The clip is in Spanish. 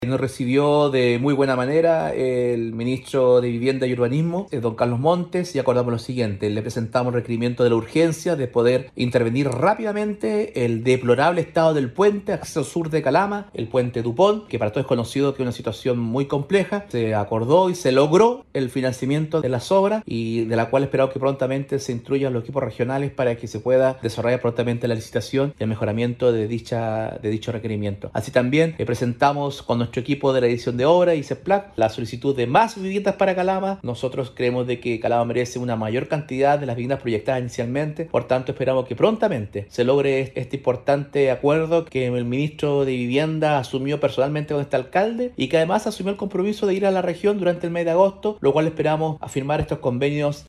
Nos recibió de muy buena manera el ministro de Vivienda y Urbanismo, don Carlos Montes, y acordamos lo siguiente: le presentamos el requerimiento de la urgencia de poder intervenir rápidamente el deplorable estado del puente acceso sur de Calama, el puente Dupont, que para todos es conocido que es una situación muy compleja. Se acordó y se logró el financiamiento de las obras y de la cual esperamos que prontamente se instruyan los equipos regionales para que se pueda desarrollar prontamente la licitación y el mejoramiento de dicho requerimiento. Así también presentamos con nuestro equipo de la edición de obra y CEPLAC la solicitud de más viviendas para Calama. Nosotros creemos de que Calama merece una mayor cantidad de las viviendas proyectadas inicialmente, por tanto esperamos que prontamente se logre este importante acuerdo que el ministro de Vivienda asumió personalmente con este alcalde y que además asumió el compromiso de ir a la región durante el mes de agosto, lo cual esperamos afirmar estos convenios